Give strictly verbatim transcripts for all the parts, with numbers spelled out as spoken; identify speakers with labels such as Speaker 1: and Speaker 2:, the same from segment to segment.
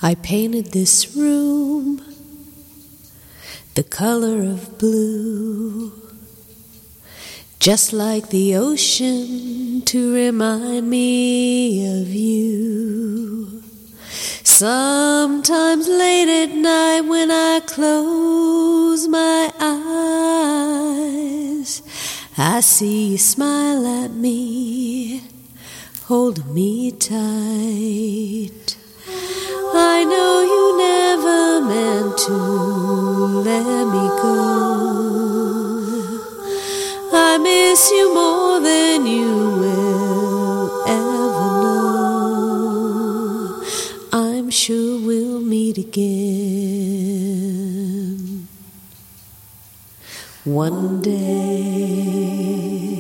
Speaker 1: I painted this room the color of blue, just like the ocean, to remind me of you. Sometimes late at night when I close my eyes, I see you smile at me, holding me tight. I know you never meant to let me go. I miss you more than you will ever know. I'm sure we'll meet again one day.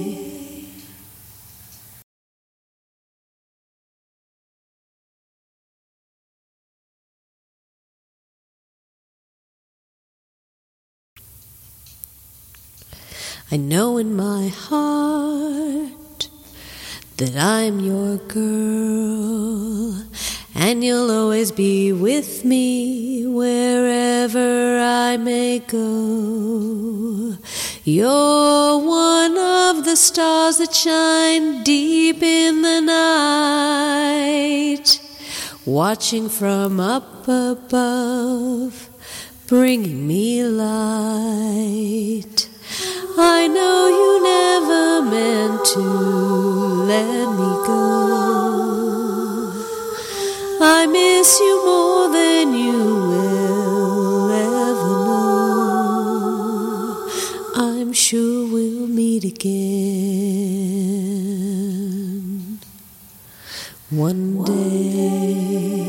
Speaker 1: I know in my heart that I'm your girl, and you'll always be with me wherever I may go. You're one of the stars that shine deep in the night, watching from up above, bringing me light. I know you never meant to let me go. I miss you more than you will ever know. I'm sure we'll meet again one day.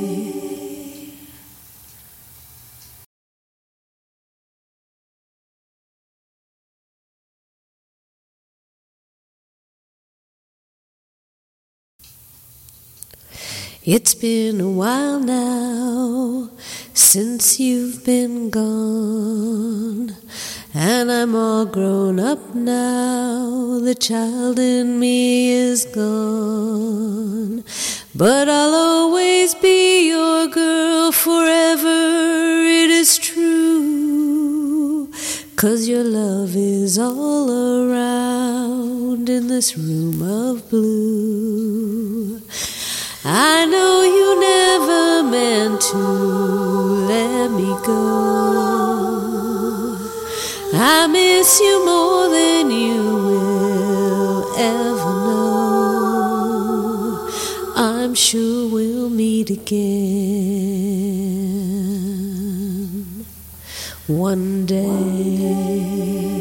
Speaker 1: It's been a while now since you've been gone, and I'm all grown up now, the child in me is gone. But I'll always be your girl forever, it is true, 'cause your love is all around in this room of blue. I know you never meant to let me go. I miss you more than you will ever know. I'm sure we'll meet again one day.